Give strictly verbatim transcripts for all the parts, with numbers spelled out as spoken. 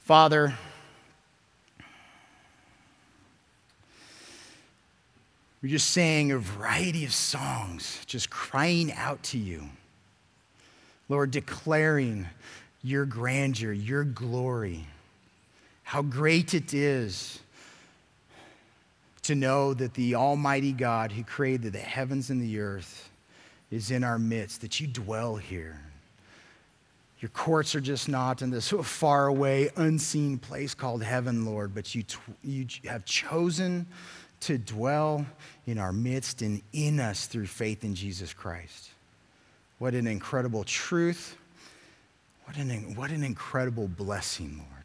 Father, we just sang a variety of songs, just crying out to you. Lord, declaring your grandeur, your glory, how great it is to know that the Almighty God who created the heavens and the earth is in our midst, that you dwell here. Your courts are just not in this far away, unseen place called heaven, Lord, but you, you have chosen to dwell in our midst and in us through faith in Jesus Christ. What an incredible truth. What an, what an incredible blessing, Lord.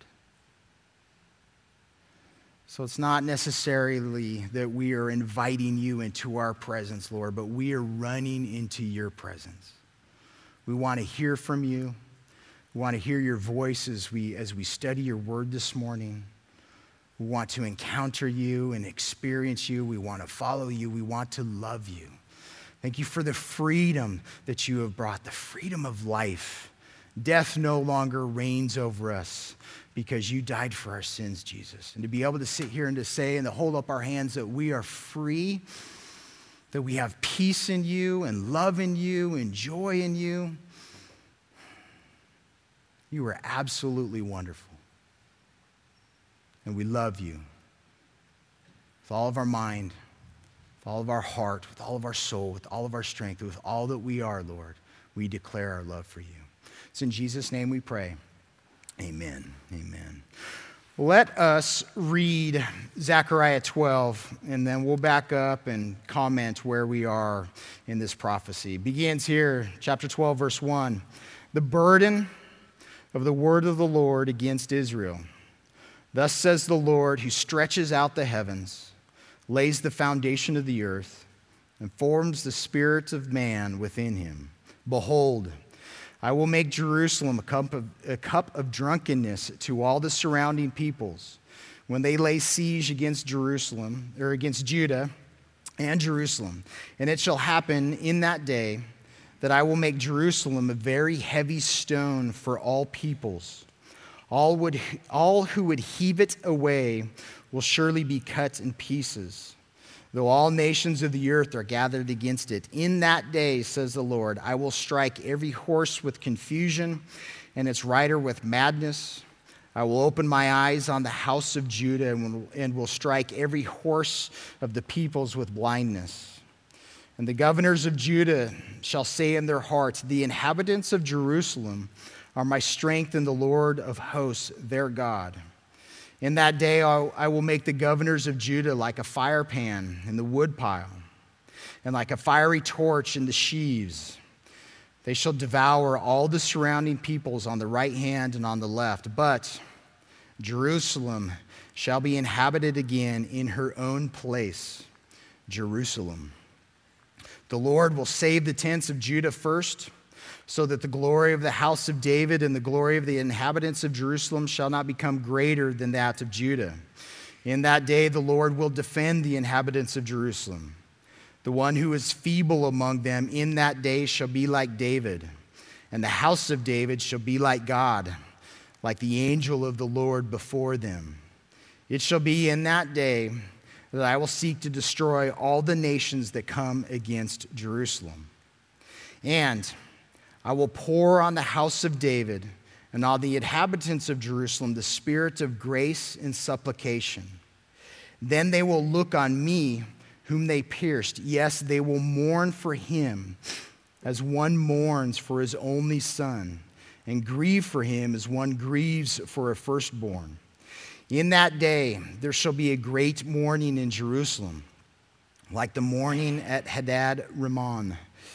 So it's not necessarily that we are inviting you into our presence, Lord, but we are running into your presence. We want to hear from you. We want to hear your voice as we, as we study your word this morning. We want to encounter you and experience you. We want to follow you. We want to love you. Thank you for the freedom that you have brought, the freedom of life. Death no longer reigns over us because you died for our sins, Jesus. And to be able to sit here and to say and to hold up our hands that we are free, that we have peace in you and love in you and joy in you. You are absolutely wonderful. And we love you with all of our mind, with all of our heart, with all of our soul, with all of our strength, with all that we are, Lord. We declare our love for you. It's in Jesus' name we pray. Amen. Amen. Let us read Zechariah twelve, and then we'll back up and comment where we are in this prophecy. It begins here, chapter twelve, verse one. The burden of the word of the Lord against Israel. Thus says the Lord, who stretches out the heavens, lays the foundation of the earth, and forms the spirit of man within him. Behold, I will make Jerusalem a cup of, a cup of drunkenness to all the surrounding peoples when they lay siege against Jerusalem, or against Judah and Jerusalem. And it shall happen in that day that I will make Jerusalem a very heavy stone for all peoples. All, would, all who would heave it away will surely be cut in pieces, though all nations of the earth are gathered against it. In that day, says the Lord, I will strike every horse with confusion and its rider with madness. I will open my eyes on the house of Judah and will, and will strike every horse of the peoples with blindness. And the governors of Judah shall say in their hearts, the inhabitants of Jerusalem are my strength and the Lord of hosts, their God. In that day I will make the governors of Judah like a fire pan in the woodpile, and like a fiery torch in the sheaves. They shall devour all the surrounding peoples on the right hand and on the left. But Jerusalem shall be inhabited again in her own place, Jerusalem. The Lord will save the tents of Judah first, so that the glory of the house of David and the glory of the inhabitants of Jerusalem shall not become greater than that of Judah. In that day the Lord will defend the inhabitants of Jerusalem. The one who is feeble among them in that day shall be like David, and the house of David shall be like God, like the angel of the Lord before them. It shall be in that day that I will seek to destroy all the nations that come against Jerusalem. And I will pour on the house of David and on the inhabitants of Jerusalem the spirit of grace and supplication. Then they will look on me whom they pierced. Yes, they will mourn for him as one mourns for his only son, and grieve for him as one grieves for a firstborn. In that day there shall be a great mourning in Jerusalem, like the mourning at Hadad Rimmon,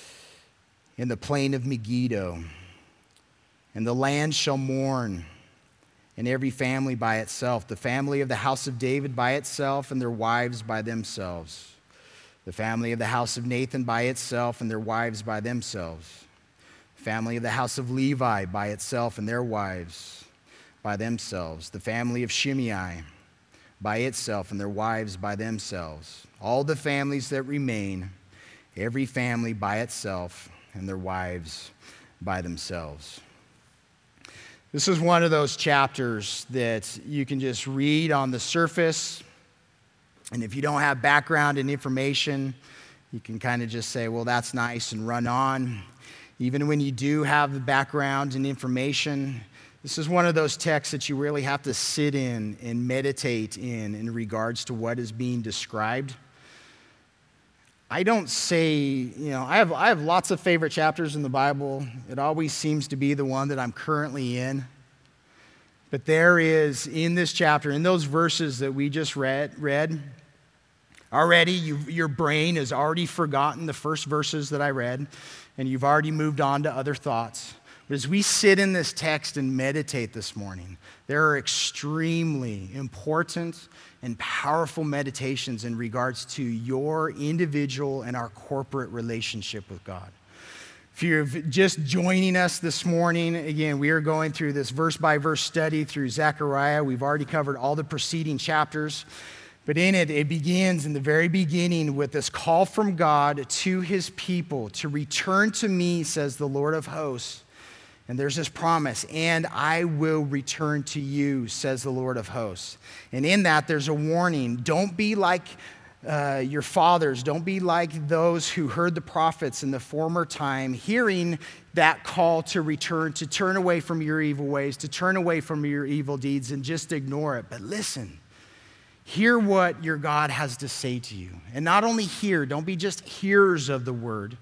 in the plain of Megiddo. And the land shall mourn, and every family by itself, the family of the house of David by itself, and their wives by themselves, the family of the house of Nathan by itself, and their wives by themselves, the family of the house of Levi by itself, and their wives by themselves, the family of Shimei by itself, and their wives by themselves, all the families that remain, every family by itself, and their wives by themselves. This is one of those chapters that you can just read on the surface, and if you don't have background and information, you can kind of just say, well, that's nice, and run on. Even when you do have the background and information, this is one of those texts that you really have to sit in and meditate in in regards to what is being described. I don't say, you know, I have, I have lots of favorite chapters in the Bible. It always seems to be the one that I'm currently in. But there is, in this chapter, in those verses that we just read, read already you, your brain has already forgotten the first verses that I read, and you've already moved on to other thoughts. But as we sit in this text and meditate this morning, there are extremely important and powerful meditations in regards to your individual and our corporate relationship with God. If you're just joining us this morning, again, we are going through this verse-by-verse study through Zechariah. We've already covered all the preceding chapters. But in it, it begins in the very beginning with this call from God to his people to return to me, says the Lord of hosts. And there's this promise, and I will return to you, says the Lord of hosts. And in that, there's a warning. Don't be like uh, your fathers. Don't be like those who heard the prophets in the former time, hearing that call to return, to turn away from your evil ways, to turn away from your evil deeds, and just ignore it. But listen, hear what your God has to say to you. And not only hear, don't be just hearers of the word,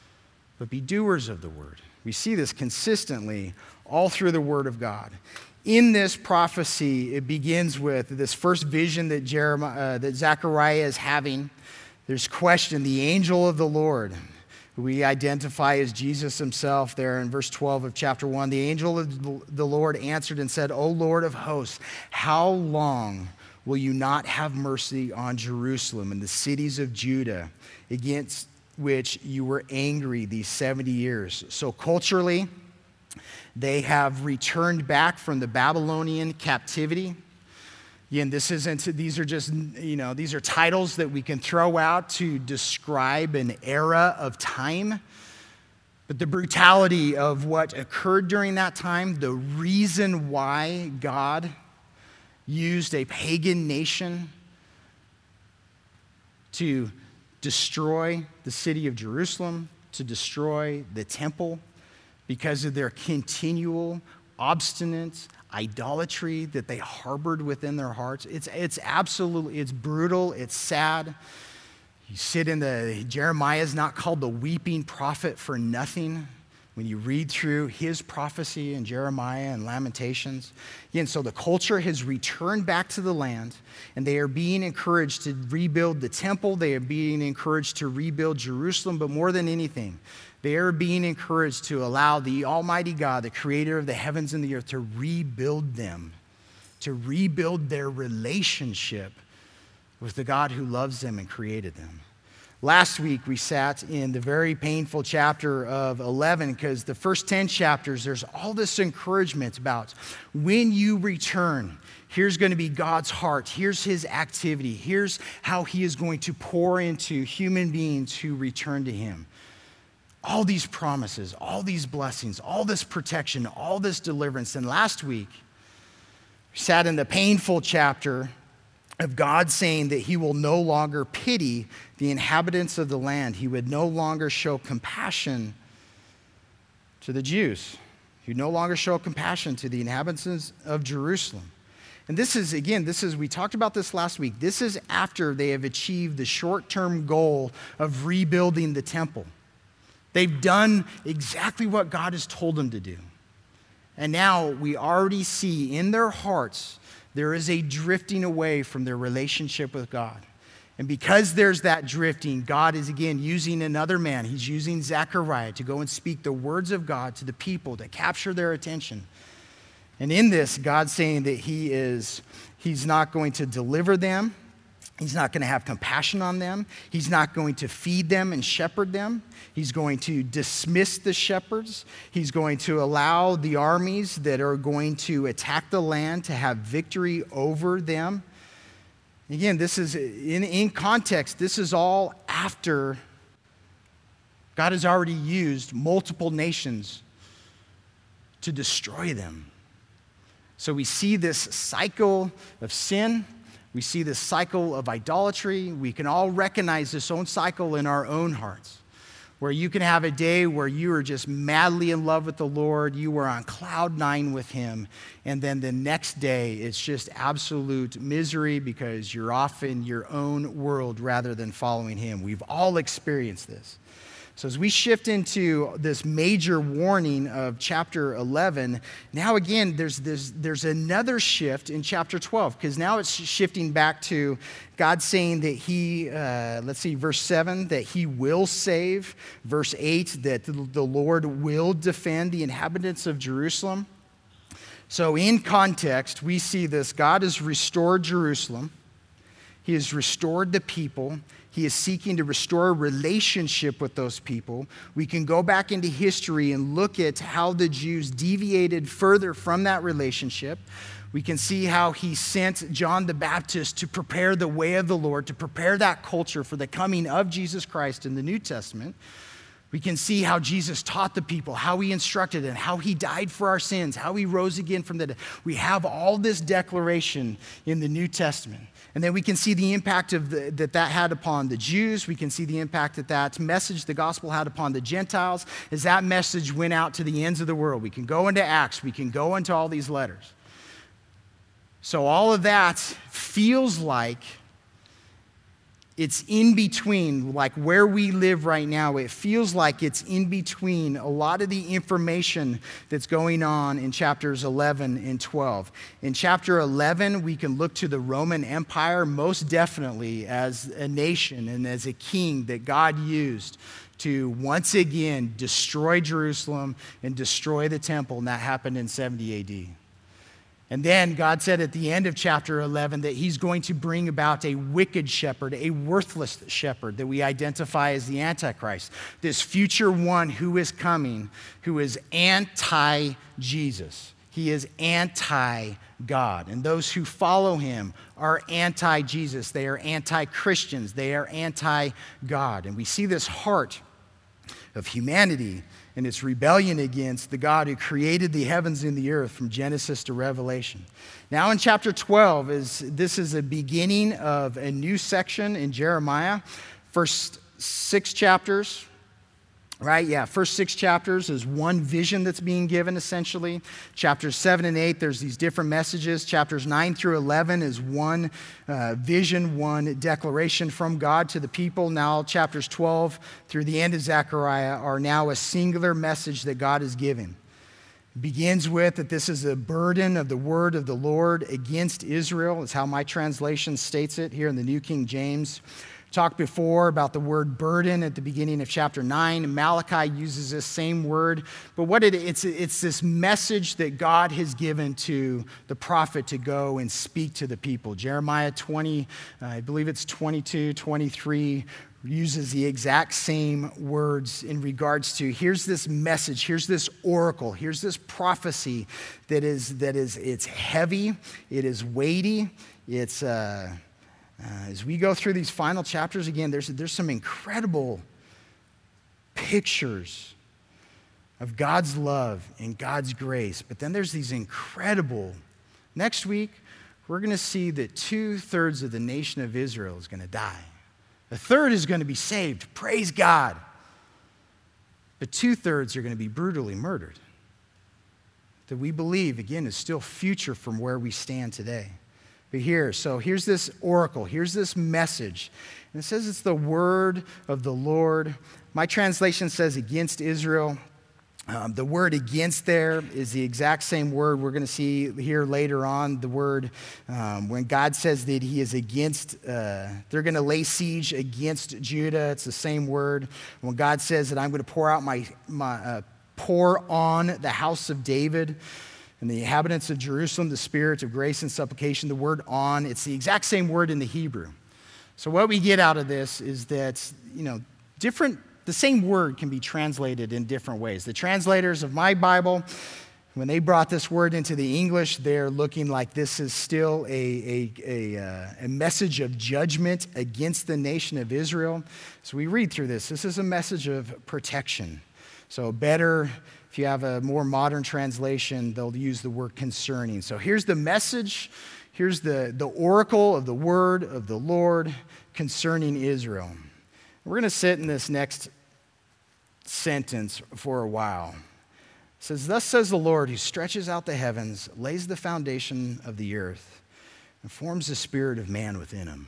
but be doers of the word. We see this consistently all through the Word of God. In this prophecy, it begins with this first vision that Jeremiah, uh, that Zechariah is having. There's question, the angel of the Lord, who we identify as Jesus himself there in verse twelve of chapter one. The angel of the Lord answered and said, O Lord of hosts, how long will you not have mercy on Jerusalem and the cities of Judah, against which you were angry these seventy years. So culturally, they have returned back from the Babylonian captivity. Again, this isn't, these are just, you know, these are titles that we can throw out to describe an era of time. But the brutality of what occurred during that time, the reason why God used a pagan nation to destroy the city of Jerusalem, to destroy the temple, because of their continual, obstinate idolatry that they harbored within their hearts. It's, it's absolutely, it's brutal, it's sad. You sit in the, Jeremiah is not called the weeping prophet for nothing. When you read through his prophecy in Jeremiah and Lamentations. Again, so the culture has returned back to the land, and they are being encouraged to rebuild the temple. They are being encouraged to rebuild Jerusalem, but more than anything, they are being encouraged to allow the Almighty God, the creator of the heavens and the earth, to rebuild them, to rebuild their relationship with the God who loves them and created them. Last week, we sat in the very painful chapter of eleven, because the first ten chapters, there's all this encouragement about when you return, here's going to be God's heart. Here's his activity. Here's how he is going to pour into human beings who return to him. All these promises, all these blessings, all this protection, all this deliverance. And last week, we sat in the painful chapter of God saying that he will no longer pity the inhabitants of the land. He would no longer show compassion to the Jews. He would no longer show compassion to the inhabitants of Jerusalem. And this is, again, this is, we talked about this last week. This is after they have achieved the short-term goal of rebuilding the temple. They've done exactly what God has told them to do. And now we already see in their hearts there is a drifting away from their relationship with God. And because there's that drifting, God is again using another man. He's using Zechariah to go and speak the words of God to the people to capture their attention. And in this, God's saying that he is, he's not going to deliver them. He's not going to have compassion on them. He's not going to feed them and shepherd them. He's going to dismiss the shepherds. He's going to allow the armies that are going to attack the land to have victory over them. Again, this is, in, in context, this is all after God has already used multiple nations to destroy them. So we see this cycle of sin. We see this cycle of idolatry. We can all recognize this own cycle in our own hearts, where you can have a day where you are just madly in love with the Lord, you are on cloud nine with him, and then the next day it's just absolute misery because you're off in your own world rather than following him. We've all experienced this. So as we shift into this major warning of chapter eleven, now again, there's, there's, there's another shift in chapter twelve, because now it's shifting back to God saying that he, uh, let's see, verse seven, that he will save. Verse eight, that the Lord will defend the inhabitants of Jerusalem. So in context, we see this. God has restored Jerusalem. He has restored the people. He is seeking to restore a relationship with those people. We can go back into history and look at how the Jews deviated further from that relationship. We can see how he sent John the Baptist to prepare the way of the Lord, to prepare that culture for the coming of Jesus Christ in the New Testament. We can see how Jesus taught the people, how he instructed, and how he died for our sins, how he rose again from the dead. We have all this declaration in the New Testament. And then we can see the impact of the, that that had upon the Jews. We can see the impact that that message, the gospel, had upon the Gentiles, as that message went out to the ends of the world. We can go into Acts. We can go into all these letters. So all of that feels like it's in between, like where we live right now. It feels like it's in between a lot of the information that's going on in chapters eleven and twelve. In chapter eleven, we can look to the Roman Empire most definitely as a nation and as a king that God used to once again destroy Jerusalem and destroy the temple, and that happened in seventy A D. And then God said at the end of chapter eleven that he's going to bring about a wicked shepherd, a worthless shepherd that we identify as the Antichrist, this future one who is coming, who is anti-Jesus. He is anti-God. And those who follow him are anti-Jesus. They are anti-Christians. They are anti-God. And we see this heart of humanity and its rebellion against the God who created the heavens and the earth from Genesis to Revelation. Now in chapter twelve, is this is a beginning of a new section in Jeremiah. First six chapters, right? Yeah, first six chapters is one vision that's being given essentially. Chapters seven and eight, there's these different messages. Chapters nine through eleven is one uh, vision, one declaration from God to the people. Now chapters twelve through the end of Zechariah are now a singular message that God is giving. It begins with that this is a burden of the word of the Lord against Israel, is how my translation states it here in the New King James. Talked before about the word burden at the beginning of chapter nine. Malachi uses this same word. But what it, it's, it's this message that God has given to the prophet to go and speak to the people. Jeremiah twenty, uh, I believe it's twenty-two, twenty-three, uses the exact same words in regards to here's this message, here's this oracle, here's this prophecy that is, that is it's heavy, it is weighty, it's... Uh, Uh, as we go through these final chapters, again, there's, there's some incredible pictures of God's love and God's grace. But then there's these incredible, next week, we're going to see that two-thirds of the nation of Israel is going to die. A third is going to be saved. Praise God. But two-thirds are going to be brutally murdered. That we believe, again, is still future from where we stand today. But here, so here's this oracle, here's this message. And it says it's the word of the Lord. My translation says against Israel. Um, the word against there is the exact same word we're going to see here later on. The word, um, when God says that he is against, uh, they're going to lay siege against Judah. It's the same word. When God says that I'm going to pour out my, my uh, pour on the house of David, and the inhabitants of Jerusalem, the spirit of grace and supplication, the word on, it's the exact same word in the Hebrew. So what we get out of this is that, you know, different, the same word can be translated in different ways. The translators of my Bible, when they brought this word into the English, they're looking like this is still a, a, a, uh, a message of judgment against the nation of Israel. So we read through this. This is a message of protection. So better If you have a more modern translation, they'll use the word concerning. So here's the message. Here's the, the oracle of the word of the Lord concerning Israel. We're going to sit in this next sentence for a while. It says, thus says the Lord, who stretches out the heavens, lays the foundation of the earth, and forms the spirit of man within him.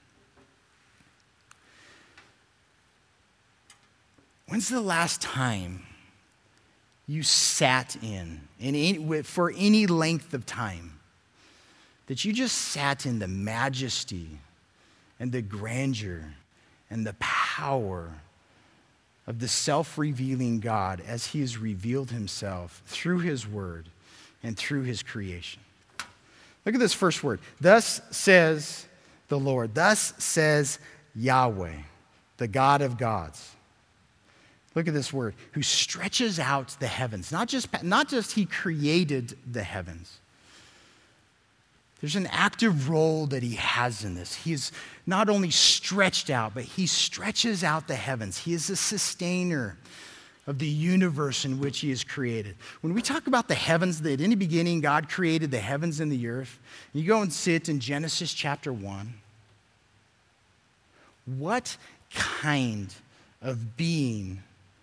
When's the last time you sat in, in any, for any length of time, that you just sat in the majesty and the grandeur and the power of the self-revealing God as he has revealed himself through his word and through his creation? Look at this first word. Thus says the Lord. Thus says Yahweh, the God of gods. Look at this word, who stretches out the heavens. Not just, not just he created the heavens. There's an active role that he has in this. He is not only stretched out, but he stretches out the heavens. He is the sustainer of the universe in which he is created. When we talk about the heavens, that in the beginning God created the heavens and the earth, and you go and sit in Genesis chapter one, what kind of being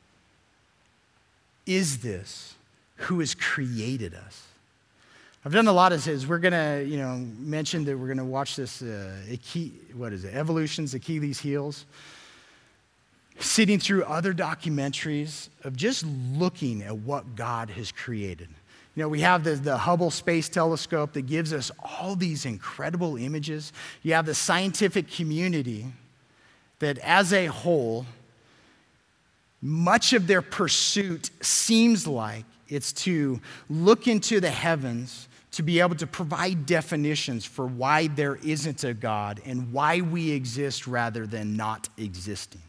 is this who has created us? I've done a lot of this. We're going to, you know, mention that we're going to watch this, uh, what is it, Evolution's Achilles' Heels. Sitting through other documentaries of just looking at what God has created. You know, we have the, the Hubble Space Telescope that gives us all these incredible images. You have the scientific community that as a whole, much of their pursuit seems like it's to look into the heavens to be able to provide definitions for why there isn't a God and why we exist rather than not existing.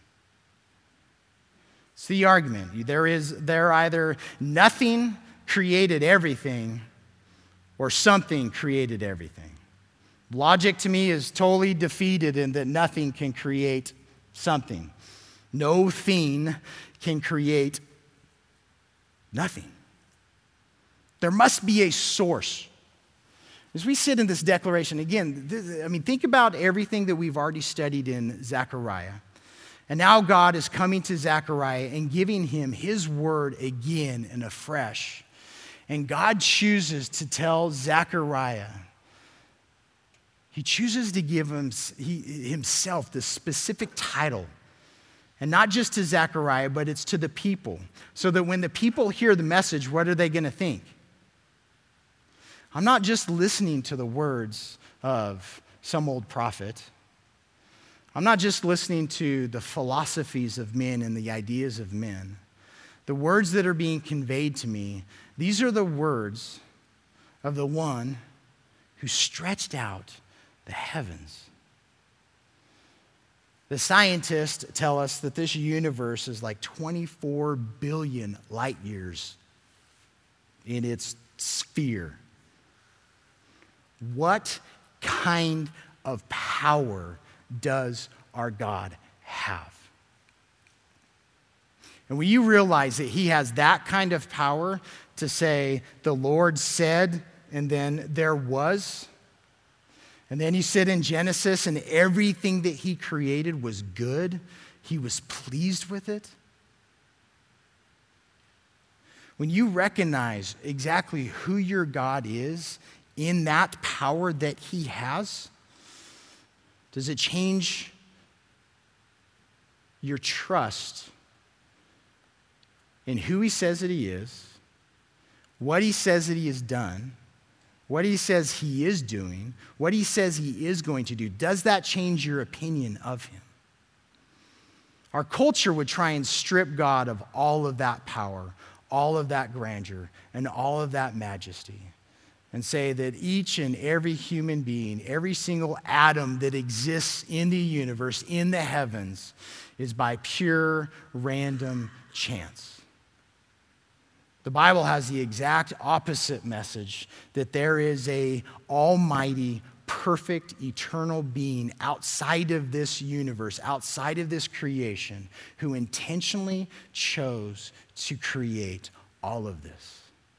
It's the argument. There is there either nothing created everything or something created everything. Logic to me is totally defeated in that nothing can create something. No thing can create nothing. There must be a source. As we sit in this declaration, again, this, I mean, think about everything that we've already studied in Zechariah. And now God is coming to Zechariah and giving him his word again and afresh. And God chooses to tell Zechariah, he chooses to give him, he, himself the specific title. And not just to Zechariah, but it's to the people. So that when the people hear the message, what are they going to think? I'm not just listening to the words of some old prophet. I'm not just listening to the philosophies of men and the ideas of men. The words that are being conveyed to me, these are the words of the one who stretched out the heavens. The scientists tell us that this universe is like twenty-four billion light years in its sphere. What kind of power does our God have? And when you realize that he has that kind of power to say, the Lord said, and then there was, and then you sit in Genesis and everything that he created was good, he was pleased with it. When you recognize exactly who your God is in that power that he has, does it change your trust in who he says that he is, what he says that he has done, what he says he is doing, what he says he is going to do? Does that change your opinion of him? Our culture would try and strip God of all of that power, all of that grandeur, and all of that majesty, and say that each and every human being, every single atom that exists in the universe, in the heavens, is by pure random chance. The Bible has the exact opposite message, that there is a almighty, perfect, eternal being outside of this universe, outside of this creation, who intentionally chose to create all of this.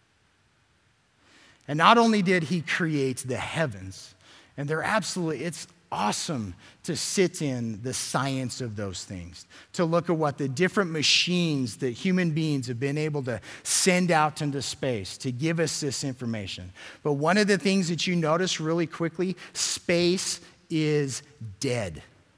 And not only did he create the heavens, and they're absolutely, it's awesome to sit in the science of those things, to look at what the different machines that human beings have been able to send out into space to give us this information. But one of the things that you notice really quickly, space is dead.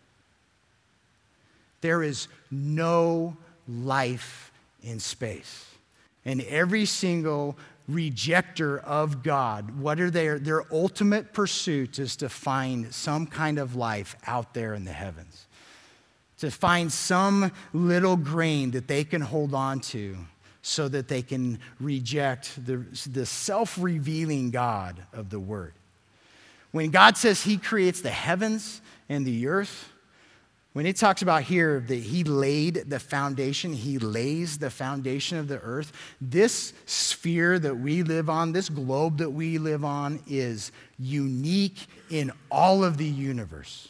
There is no life in space. And every single rejecter of God, what are their, their ultimate pursuit is to find some kind of life out there in the heavens, to find some little grain that they can hold on to so that they can reject the, the self-revealing God of the Word. When God says he creates the heavens and the earth, when it talks about here that he laid the foundation, he lays the foundation of the earth, this sphere that we live on, this globe that we live on, is unique in all of the universe.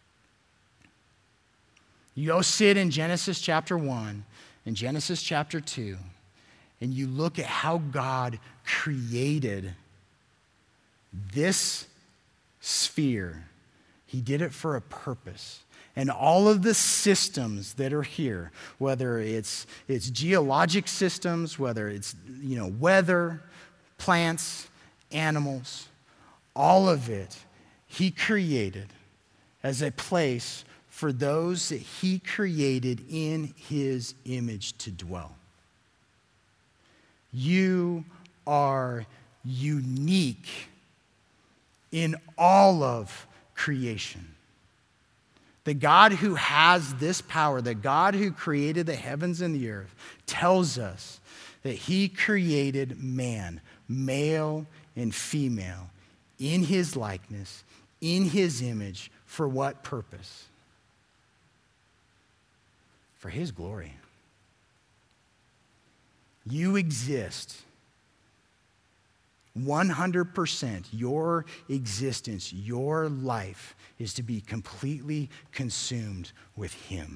You go sit in Genesis chapter one and Genesis chapter two, and you look at how God created this sphere. He did it for a purpose. And all of the systems that are here, whether it's, it's geologic systems, whether it's, you know, weather, plants, animals, all of it, he created as a place for those that he created in his image to dwell. You are unique in all of creation. The God who has this power, the God who created the heavens and the earth, tells us that he created man, male and female, in his likeness, in his image, for what purpose? For his glory. You exist. one hundred percent your existence, your life is to be completely consumed with him.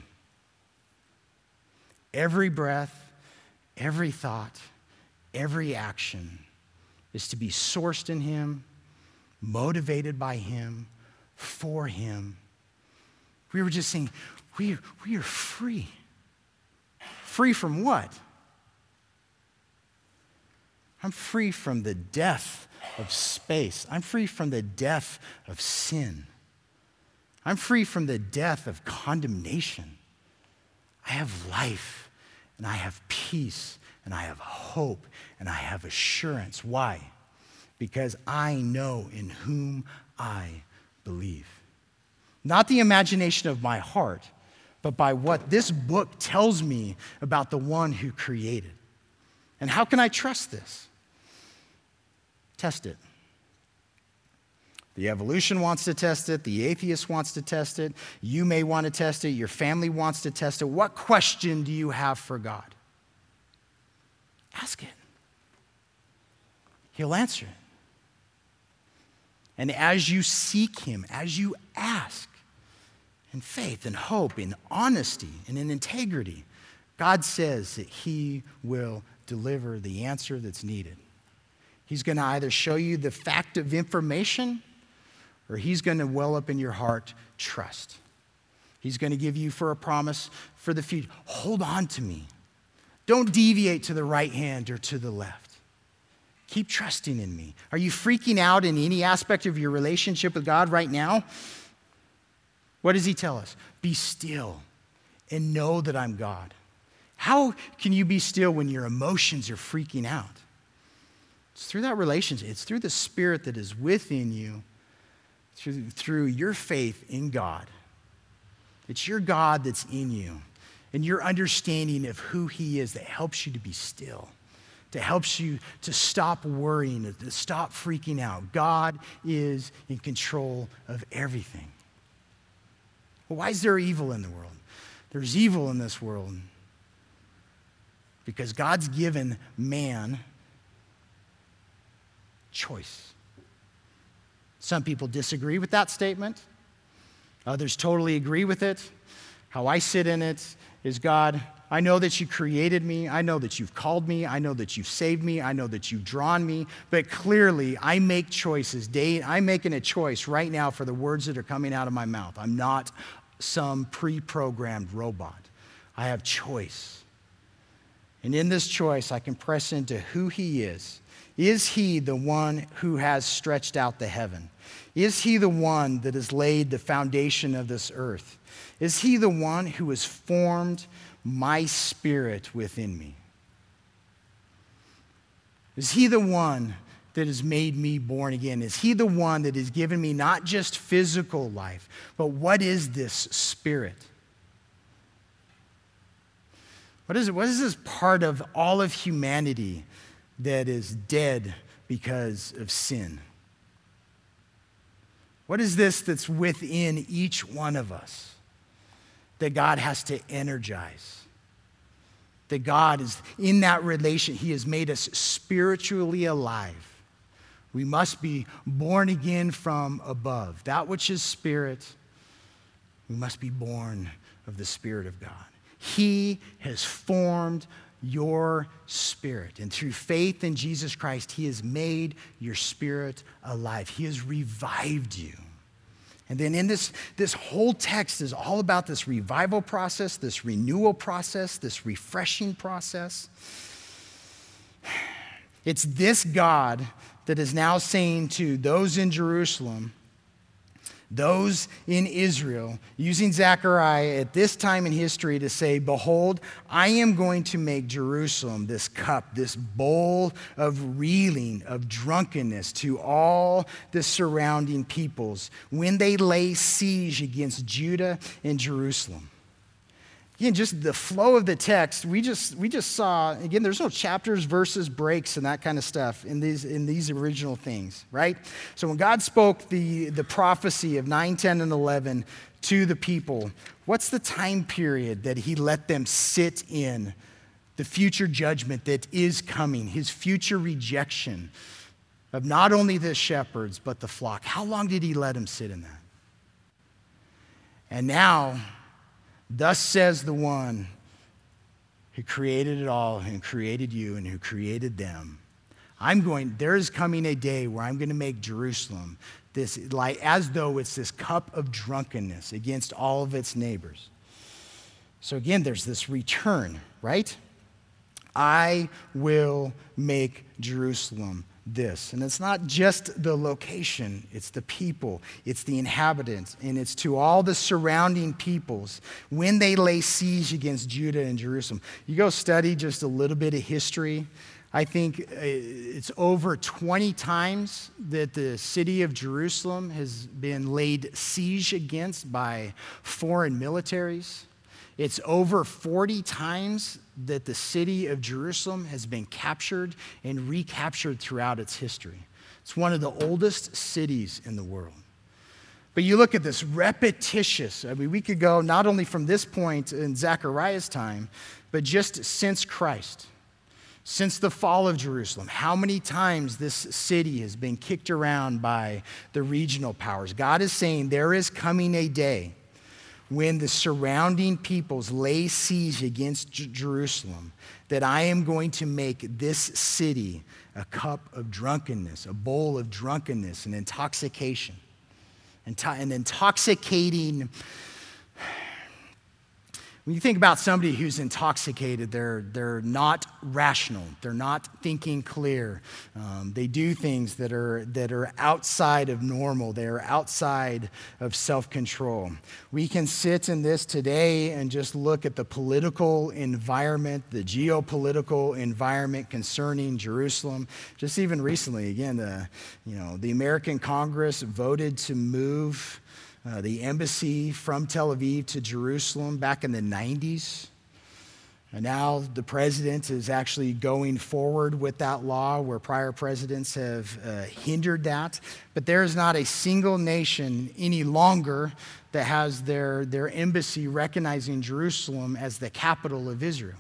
Every breath, every thought, every action is to be sourced in him, motivated by him, for him. We were just saying, we, we are free. Free from what? I'm free from the death of space. I'm free from the death of sin. I'm free from the death of condemnation. I have life, and I have peace, and I have hope, and I have assurance. Why? Because I know in whom I believe. Not the imagination of my heart, but by what this book tells me about the one who created. And how can I trust this? Test it. The evolution wants to test it. The atheist wants to test it. You may want to test it. Your family wants to test it. What question do you have for God? Ask it. He'll answer it. And as you seek him, as you ask in faith and hope, in honesty and in integrity, God says that he will deliver the answer that's needed. He's going to either show you the fact of information, or he's going to well up in your heart trust. He's going to give you for a promise for the future. Hold on to me. Don't deviate to the right hand or to the left. Keep trusting in me. Are you freaking out in any aspect of your relationship with God right now? What does he tell us? Be still and know that I'm God. How can you be still when your emotions are freaking out? It's through that relationship. It's through the Spirit that is within you, through, through your faith in God. It's your God that's in you, and your understanding of who he is that helps you to be still, that helps you to stop worrying, to stop freaking out. God is in control of everything. Well, why is there evil in the world? There's evil in this world because God's given man choice. Some people disagree with that statement. Others totally agree with it. How I sit in it is, God, I know that you created me. I know that you've called me. I know that you've saved me. I know that you've drawn me. But clearly, I make choices. Day, I'm making a choice right now for the words that are coming out of my mouth. I'm not some pre-programmed robot. I have choice. And in this choice, I can press into who he is. Is he the one who has stretched out the heaven? Is he the one that has laid the foundation of this earth? Is he the one who has formed my spirit within me? Is he the one that has made me born again? Is he the one that has given me not just physical life, but what is this spirit? What is it? What is this part of all of humanity that is dead because of sin? What is this that's within each one of us that God has to energize? That God is in that relation. He has made us spiritually alive. We must be born again from above. That which is spirit, we must be born of the Spirit of God. He has formed your spirit. And through faith in Jesus Christ, he has made your spirit alive. He has revived you. And then in this, this whole text is all about this revival process, this renewal process, this refreshing process. It's this God that is now saying to those in Jerusalem, those in Israel, using Zechariah at this time in history to say, behold, I am going to make Jerusalem this cup, this bowl of reeling, of drunkenness to all the surrounding peoples when they lay siege against Judah and Jerusalem. Again, just the flow of the text, we just we just saw, again, there's no chapters, verses, breaks, and that kind of stuff in these in these original things, right? So when God spoke the, the prophecy of nine, ten, and eleven to the people, what's the time period that he let them sit in? The future judgment that is coming, his future rejection of not only the shepherds, but the flock. How long did he let them sit in that? And now, thus says the one who created it all, who created you, and who created them. I'm going, there is coming a day where I'm going to make Jerusalem this, like, as though it's this cup of drunkenness against all of its neighbors. So again, there's this return, right? I will make Jerusalem this. And it's not just the location, it's the people, it's the inhabitants, and it's to all the surrounding peoples when they lay siege against Judah and Jerusalem. You go study just a little bit of history. I think it's over twenty times that the city of Jerusalem has been laid siege against by foreign militaries. It's over forty times that the city of Jerusalem has been captured and recaptured throughout its history. It's one of the oldest cities in the world. But you look at this repetitious, I mean, we could go not only from this point in Zechariah's time, but just since Christ, since the fall of Jerusalem, how many times this city has been kicked around by the regional powers. God is saying there is coming a day when the surrounding peoples lay siege against J- Jerusalem, that I am going to make this city a cup of drunkenness, a bowl of drunkenness and intoxication. Into- an intoxicating. When you think about somebody who's intoxicated, they're, they're not rational. They're not thinking clear. Um, they do things that are, that are outside of normal. They are outside of self-control. We can sit in this today and just look at the political environment, the geopolitical environment concerning Jerusalem. Just even recently, again, the, you know, the American Congress voted to move Uh, the embassy from Tel Aviv to Jerusalem back in the nineties. And now the president is actually going forward with that law where prior presidents have uh, hindered that. But there is not a single nation any longer that has their, their embassy recognizing Jerusalem as the capital of Israel.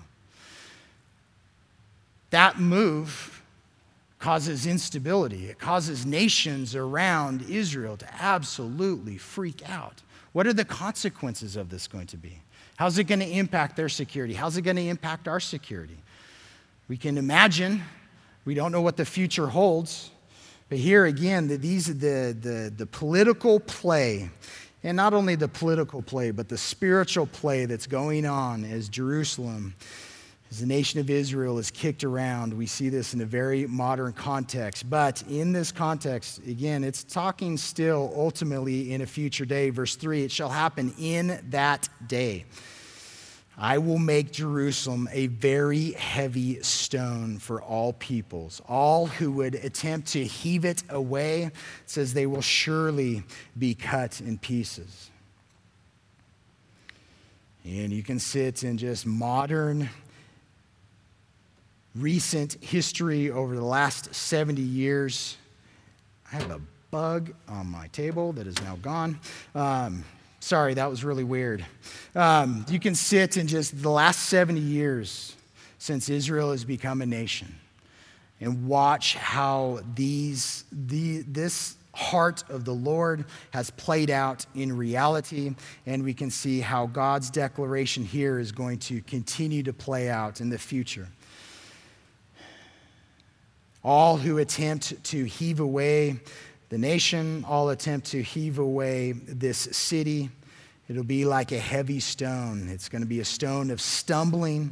That move causes instability. It causes nations around Israel to absolutely freak out. What are the consequences of this going to be? How's it going to impact their security? How's it going to impact our security? We can imagine. We don't know what the future holds. But here again, the, these the, the, the political play, and not only the political play, but the spiritual play that's going on as Jerusalem, as the nation of Israel is kicked around. We see this in a very modern context. But in this context, again, it's talking still ultimately in a future day. Verse three, it shall happen in that day. I will make Jerusalem a very heavy stone for all peoples. All who would attempt to heave it away, it says they will surely be cut in pieces. And you can sit in just modern, recent history over the last seventy years. I have a bug on my table that is now gone. Um, Sorry, that was really weird. Um, you can sit in just the last seventy years since Israel has become a nation and watch how these, the, this heart of the Lord has played out in reality, and we can see how God's declaration here is going to continue to play out in the future. All who attempt to heave away the nation, all attempt to heave away this city, it'll be like a heavy stone. It's going to be a stone of stumbling.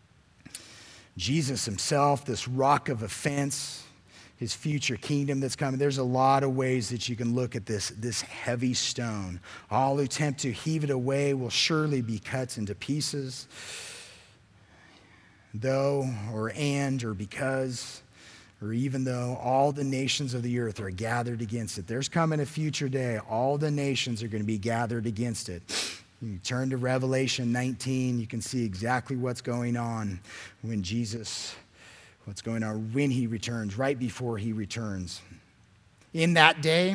Jesus himself, this rock of offense, his future kingdom that's coming. There's a lot of ways that you can look at this, this heavy stone. All who attempt to heave it away will surely be cut into pieces. Though, or and, or because, or even though all the nations of the earth are gathered against it. There's coming a future day. All the nations are going to be gathered against it. You turn to Revelation nineteen, you can see exactly what's going on when Jesus, what's going on when he returns, right before he returns. In that day,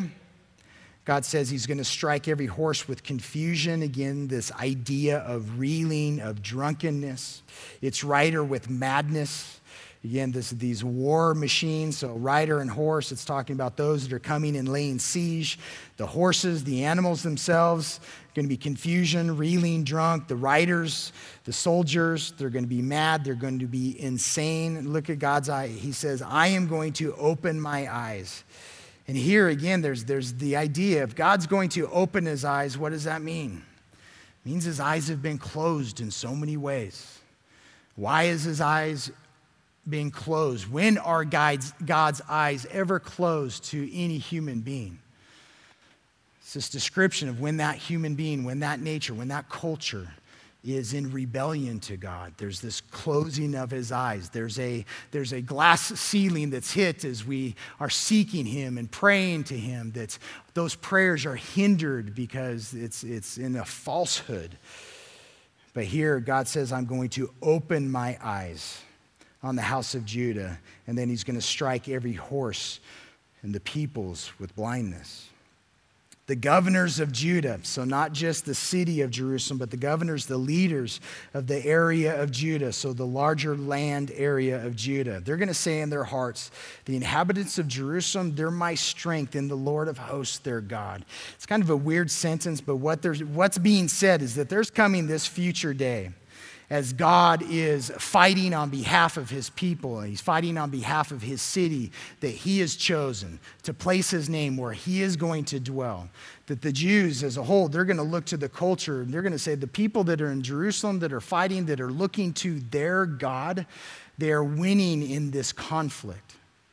God says he's going to strike every horse with confusion. Again, this idea of reeling, of drunkenness. Its rider with madness. Again, this, these war machines, so rider and horse, it's talking about those that are coming and laying siege. The horses, the animals themselves, going to be confusion, reeling, drunk. The riders, the soldiers, they're going to be mad. They're going to be insane. Look at God's eye. He says, I am going to open my eyes. And here again, there's, there's the idea if God's going to open his eyes, what does that mean? It means his eyes have been closed in so many ways. Why is his eyes being closed? When are God's, God's eyes ever closed to any human being? It's this description of when that human being, when that nature, when that culture is in rebellion to God. There's this closing of his eyes. There's a, there's a glass ceiling that's hit as we are seeking him and praying to him. That those prayers are hindered because it's, it's in a falsehood. But here God says, I'm going to open my eyes on the house of Judah, and then he's going to strike every horse and the peoples with blindness. The governors of Judah, so not just the city of Jerusalem, but the governors, the leaders of the area of Judah, so the larger land area of Judah, they're going to say in their hearts, the inhabitants of Jerusalem, they're my strength in the Lord of hosts, their God. It's kind of a weird sentence, but what there's, what's being said is that there's coming this future day as God is fighting on behalf of his people, and he's fighting on behalf of his city that he has chosen to place his name where he is going to dwell. That the Jews as a whole, they're going to look to the culture, and they're going to say the people that are in Jerusalem, that are fighting, that are looking to their God, they are winning in this conflict.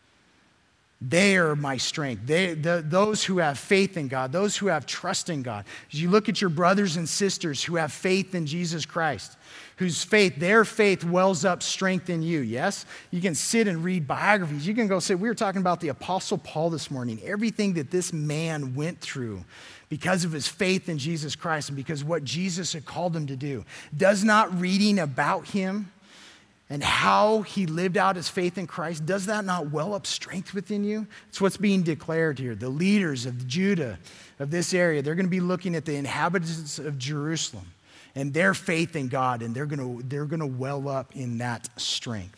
They are my strength. They, the, those who have faith in God, those who have trust in God. As you look at your brothers and sisters who have faith in Jesus Christ, whose faith, their faith wells up strength in you, yes? You can sit and read biographies. You can go say, we were talking about the Apostle Paul this morning, everything that this man went through because of his faith in Jesus Christ and because of what Jesus had called him to do. Does not reading about him and how he lived out his faith in Christ, does that not well up strength within you? It's what's being declared here. The leaders of Judah, of this area, they're going to be looking at the inhabitants of Jerusalem and their faith in God, and they're going to, they're going to well up in that strength.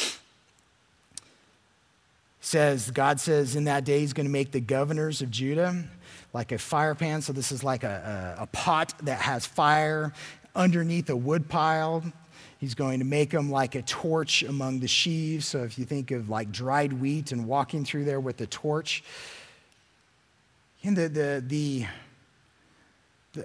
Says, God says in that day he's going to make the governors of Judah like a fire pan. So this is like a, a, a pot that has fire underneath a wood pile. He's going to make them like a torch among the sheaves. So if you think of like dried wheat and walking through there with a torch, and the the the, the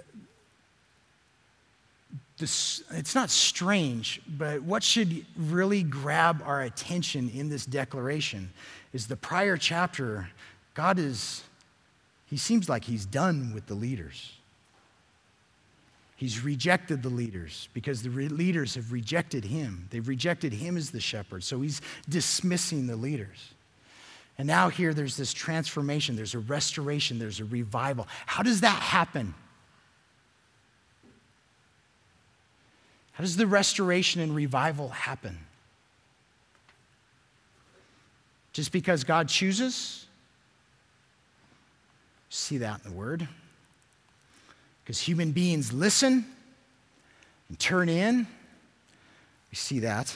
This, it's not strange, but what should really grab our attention in this declaration is the prior chapter. God is, he seems like he's done with the leaders. He's rejected the leaders because the re- leaders have rejected him. They've rejected him as the shepherd, so he's dismissing the leaders. And now here there's this transformation, there's a restoration, there's a revival. How does that happen? How does the restoration and revival happen? Just because God chooses? See that in the Word. Because human beings listen and turn in. We see that.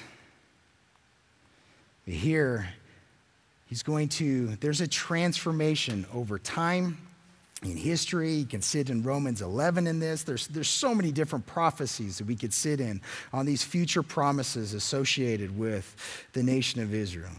We hear he's going to, there's a transformation over time. In history, you can sit in Romans eleven in this. There's, there's so many different prophecies that we could sit in on these future promises associated with the nation of Israel.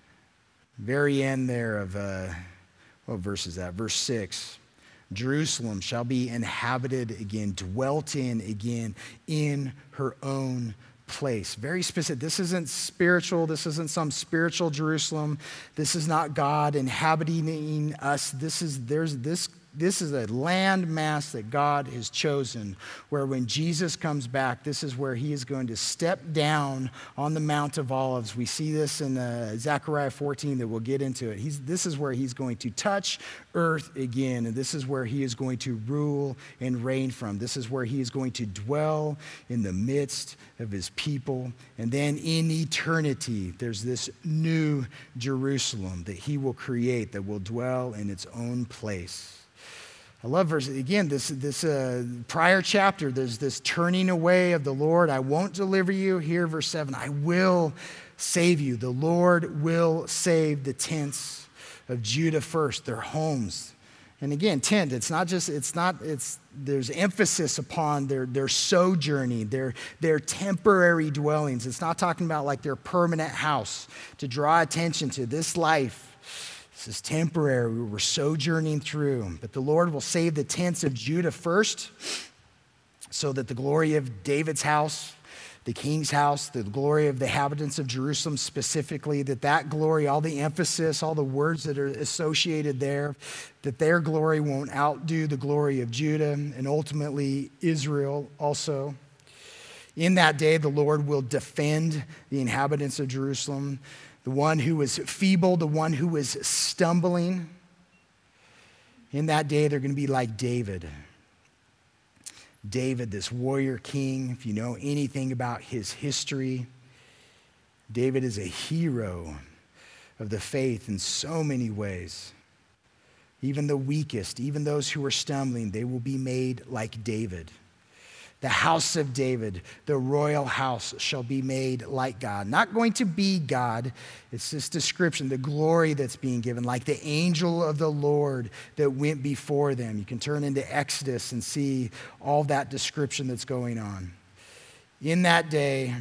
Very end there of, uh, what verse is that? Verse six. Jerusalem shall be inhabited again, dwelt in again in her own place. Very specific. This isn't spiritual. This isn't some spiritual Jerusalem. This is not God inhabiting us. This is, there's this This is a land mass that God has chosen, where when Jesus comes back, this is where he is going to step down on the Mount of Olives. We see this in uh, Zechariah fourteen that we'll get into it. He's, this is where he's going to touch earth again, and this is where he is going to rule and reign from. This is where he is going to dwell in the midst of his people. And then in eternity, there's this new Jerusalem that he will create that will dwell in its own place. I love verse, again, this, this uh, prior chapter, there's this turning away of the Lord. I won't deliver you. Here, verse seven, I will save you. The Lord will save the tents of Judah first, their homes. And again, tent, it's not just, it's not, it's, there's emphasis upon their, their sojourning, their, their temporary dwellings. It's not talking about like their permanent house to draw attention to this life. This is temporary. We're sojourning through. But the Lord will save the tents of Judah first, so that the glory of David's house, the king's house, the glory of the inhabitants of Jerusalem specifically, that that glory, all the emphasis, all the words that are associated there, that their glory won't outdo the glory of Judah and ultimately Israel also. In that day, the Lord will defend the inhabitants of Jerusalem, the one who was feeble, the one who was stumbling. In that day, they're going to be like David. David, this warrior king, if you know anything about his history, David is a hero of the faith in so many ways. Even the weakest, even those who are stumbling, they will be made like David. The house of David, the royal house, shall be made like God. Not going to be God. It's this description, the glory that's being given, like the angel of the Lord that went before them. You can turn into Exodus and see all that description that's going on. In that day,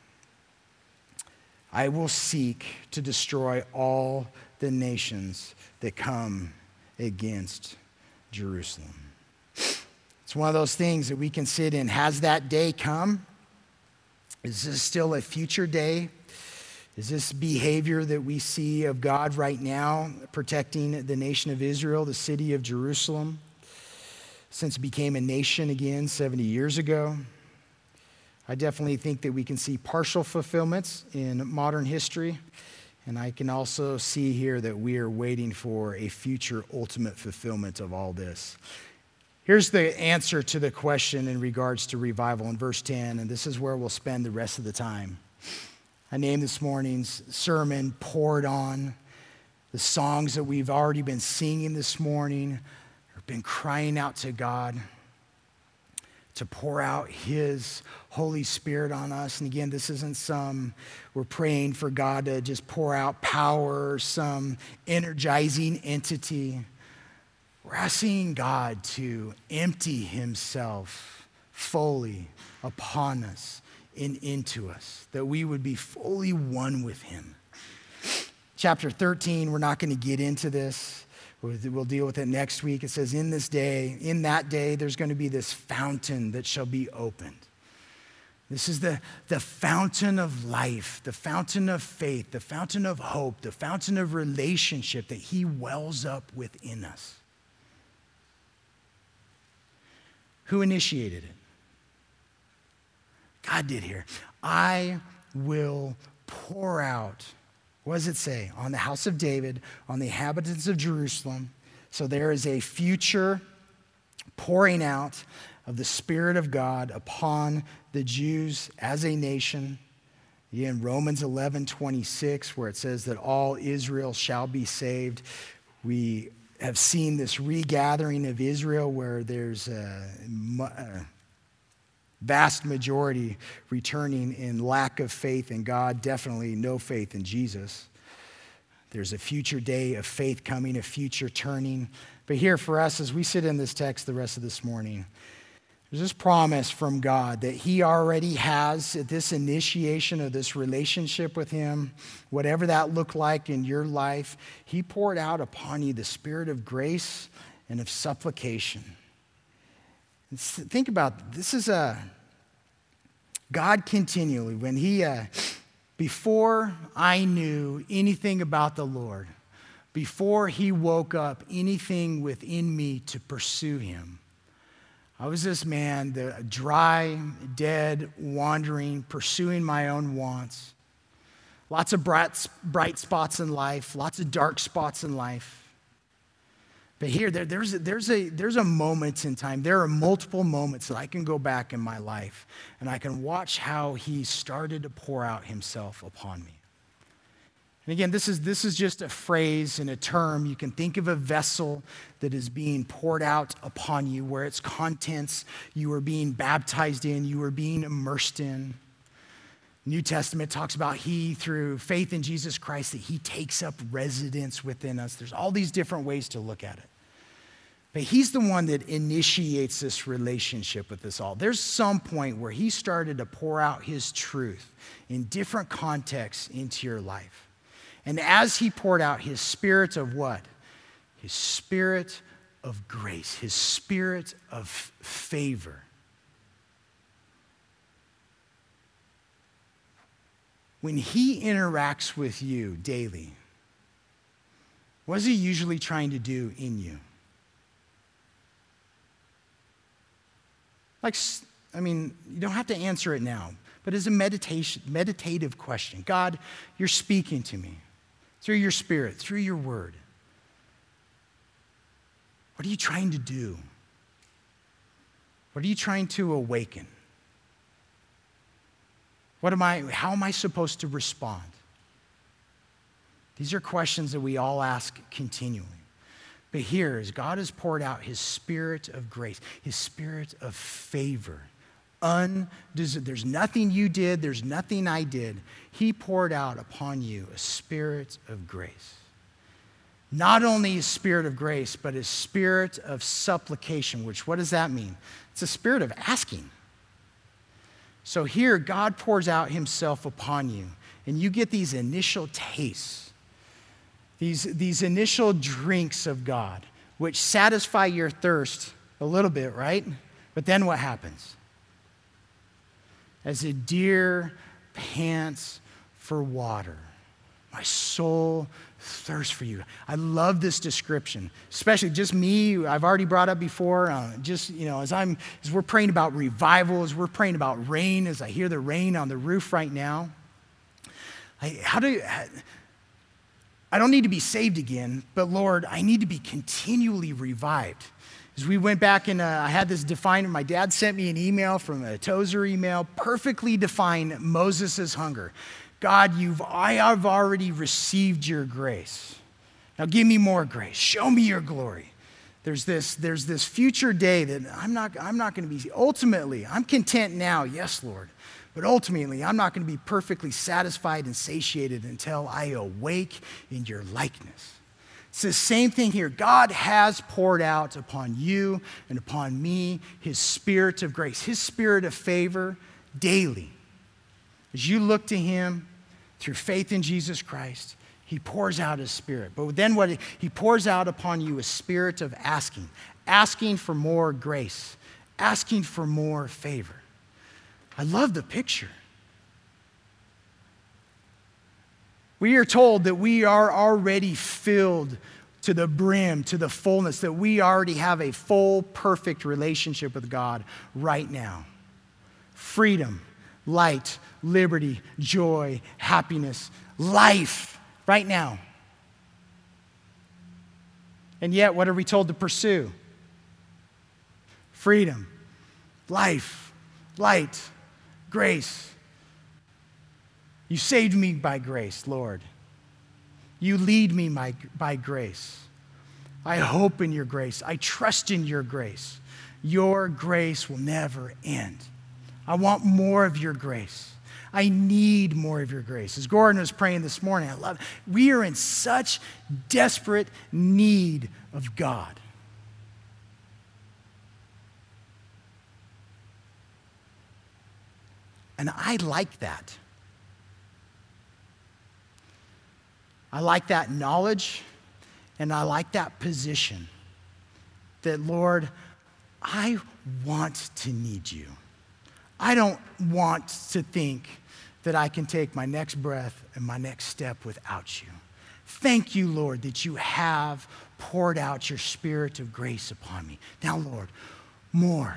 I will seek to destroy all the nations that come against Jerusalem. It's one of those things that we can sit in. Has that day come? Is this still a future day? Is this behavior that we see of God right now protecting the nation of Israel, the city of Jerusalem, since it became a nation again seventy years ago? I definitely think that we can see partial fulfillments in modern history, and I can also see here that we are waiting for a future ultimate fulfillment of all this. Here's the answer to the question in regards to revival in verse ten, and this is where we'll spend the rest of the time. I named this morning's sermon, Poured On. The songs that we've already been singing this morning have been crying out to God to pour out his Holy Spirit on us. And again, this isn't some, we're praying for God to just pour out power or some energizing entity. We're asking God to empty himself fully upon us and into us, that we would be fully one with him. Chapter thirteen, we're not going to get into this. We'll deal with it next week. It says, in this day, in that day, there's going to be this fountain that shall be opened. This is the, the fountain of life, the fountain of faith, the fountain of hope, the fountain of relationship that he wells up within us. Who initiated it? God did here. I will pour out, what does it say? On the house of David, on the inhabitants of Jerusalem. So there is a future pouring out of the Spirit of God upon the Jews as a nation. Again, Romans eleven twenty-six, where it says that all Israel shall be saved. We have seen this regathering of Israel where there's a, a vast majority returning in lack of faith in God, definitely no faith in Jesus. There's a future day of faith coming, a future turning. But here for us, as we sit in this text the rest of this morning, there's this promise from God that he already has at this initiation of this relationship with him, whatever that looked like in your life, he poured out upon you the spirit of grace and of supplication. And think about, this is a, God continually, when he, uh, before I knew anything about the Lord, before he woke up anything within me to pursue him, I was this man, the dry, dead, wandering, pursuing my own wants. Lots of bright, bright spots in life, lots of dark spots in life. But here, there, there's, a, there's, a, there's a moment in time. There are multiple moments that I can go back in my life, and I can watch how he started to pour out himself upon me. And again, this is, this is just a phrase and a term. You can think of a vessel that is being poured out upon you, where its contents you are being baptized in, you are being immersed in. New Testament talks about he, through faith in Jesus Christ, that he takes up residence within us. There's all these different ways to look at it. But he's the one that initiates this relationship with us all. There's some point where he started to pour out his truth in different contexts into your life. And as he poured out his spirit of what? His spirit of grace, his spirit of favor. When he interacts with you daily, what is he usually trying to do in you? Like, I mean, you don't have to answer it now, but as a meditation, meditative question. God, you're speaking to me through your spirit, through your word. What are you trying to do? What are you trying to awaken? What am I, how am I supposed to respond? These are questions that we all ask continually. But here, as God has poured out his spirit of grace, his spirit of favor, undeserved, there's nothing you did, there's nothing I did. He poured out upon you a spirit of grace. Not only his spirit of grace, but his spirit of supplication, which, what does that mean? It's a spirit of asking. So here, God pours out himself upon you, and you get these initial tastes, these, these initial drinks of God, which satisfy your thirst a little bit, right? But then what happens? As a deer pants for water, my soul thirsts for you. I love this description, especially just me. I've already brought up before, uh, just, you know, as I'm, as we're praying about revival, as we're praying about rain, as I hear the rain on the roof right now. I, how do, I don't need to be saved again, but Lord, I need to be continually revived. As we went back and uh, I had this defined, my dad sent me an email from a Tozer email, perfectly defined Moses' hunger. God, you've, I have already received your grace. Now give me more grace. Show me your glory. There's this, there's this future day that I'm not, I'm not going to be, ultimately, I'm content now, yes, Lord. But ultimately, I'm not going to be perfectly satisfied and satiated until I awake in your likeness. It's the same thing here. God has poured out upon you and upon me his spirit of grace, his spirit of favor daily. As you look to him through faith in Jesus Christ, he pours out his spirit. But then what he pours out upon you is spirit of asking, asking for more grace, asking for more favor. I love the picture. We are told that we are already filled to the brim, to the fullness, that we already have a full, perfect relationship with God right now. Freedom, light, liberty, joy, happiness, life right now. And yet, what are we told to pursue? Freedom, life, light, grace. You saved me by grace, Lord. You lead me by, by grace. I hope in your grace. I trust in your grace. Your grace will never end. I want more of your grace. I need more of your grace. As Gordon was praying this morning, I love it. We are in such desperate need of God. And I like that. I like that knowledge, and I like that position that, Lord, I want to need you. I don't want to think that I can take my next breath and my next step without you. Thank you, Lord, that you have poured out your spirit of grace upon me. Now, Lord, more.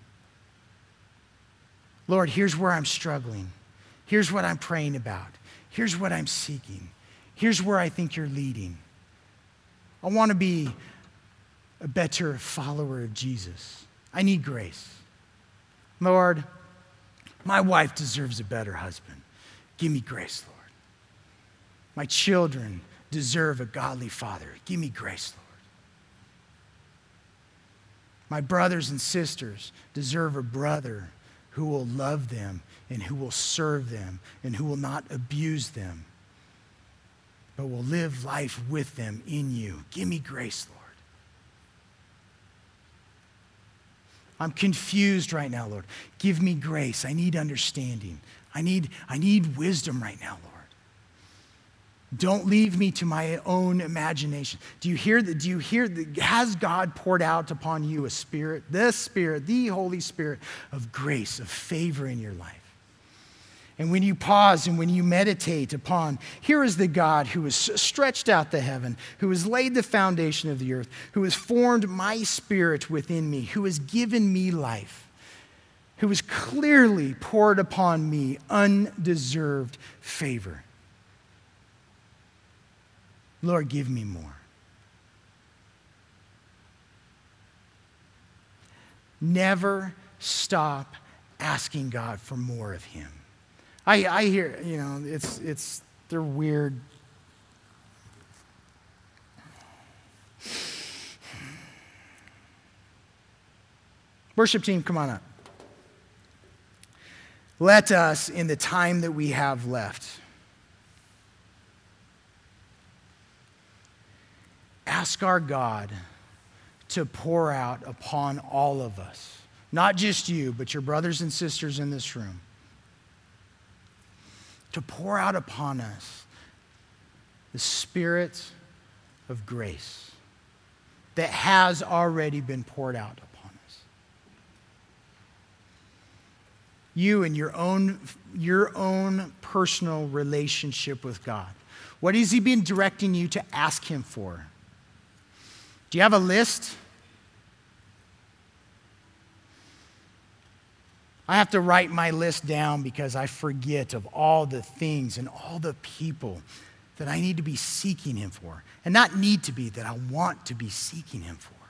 Lord, here's where I'm struggling. Here's what I'm praying about. Here's what I'm seeking. Here's where I think you're leading. I want to be a better follower of Jesus. I need grace. Lord, my wife deserves a better husband. Give me grace, Lord. My children deserve a godly father. Give me grace, Lord. My brothers and sisters deserve a brother who will love them and who will serve them and who will not abuse them, but will live life with them in you. Give me grace, Lord. I'm confused right now, Lord. Give me grace. I need understanding. I need, I need wisdom right now, Lord. Don't leave me to my own imagination. Do you hear that? Do you hear that? Has God poured out upon you a spirit, the spirit, the Holy Spirit of grace, of favor in your life? And when you pause and when you meditate upon, here is the God who has stretched out the heaven, who has laid the foundation of the earth, who has formed my spirit within me, who has given me life, who has clearly poured upon me undeserved favor. Lord, give me more. Never stop asking God for more of him. I, I hear, you know, it's, it's, they're weird. Worship team, come on up. Let us, in the time that we have left, ask our God to pour out upon all of us, not just you, but your brothers and sisters in this room, to pour out upon us the spirit of grace that has already been poured out upon us. You and your own, your own personal relationship with God. What has he been directing you to ask him for? Do you have a list? I have to write my list down because I forget of all the things and all the people that I need to be seeking him for. And not need to be, that I want to be seeking him for.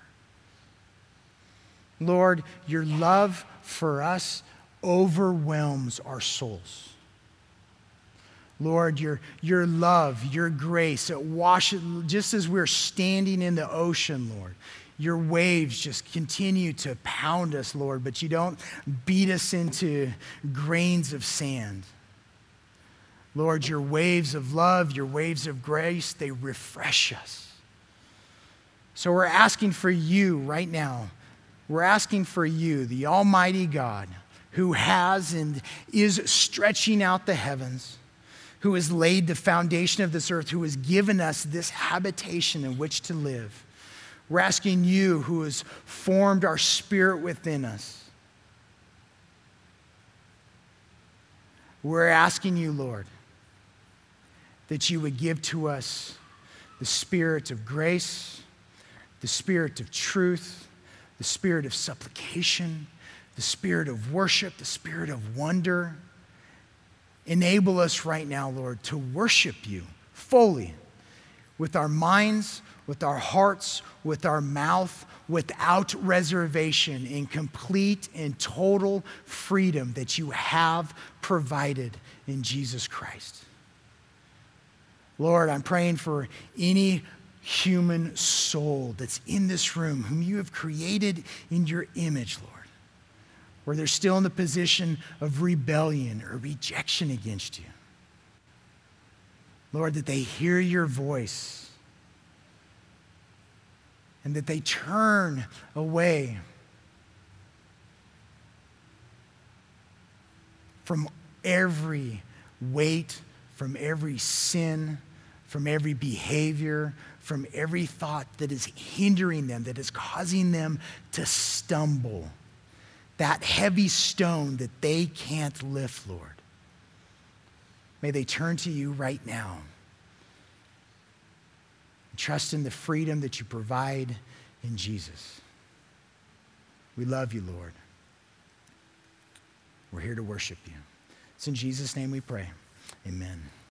Lord, your love for us overwhelms our souls. Lord, your, your love, your grace, it washes, just as we're standing in the ocean, Lord, your waves just continue to pound us, Lord, but you don't beat us into grains of sand. Lord, your waves of love, your waves of grace, they refresh us. So we're asking for you right now. We're asking for you, the Almighty God, who has and is stretching out the heavens, who has laid the foundation of this earth, who has given us this habitation in which to live. We're asking you, who has formed our spirit within us. We're asking you, Lord, that you would give to us the spirit of grace, the spirit of truth, the spirit of supplication, the spirit of worship, the spirit of wonder. Enable us right now, Lord, to worship you fully with our minds, with our hearts, with our mouth, without reservation, in complete and total freedom that you have provided in Jesus Christ. Lord, I'm praying for any human soul that's in this room whom you have created in your image, Lord, where they're still in the position of rebellion or rejection against you. Lord, that they hear your voice and that they turn away from every weight, from every sin, from every behavior, from every thought that is hindering them, that is causing them to stumble. That heavy stone that they can't lift, Lord. May they turn to you right now. Trust in the freedom that you provide in Jesus. We love you, Lord. We're here to worship you. It's in Jesus' name we pray. Amen.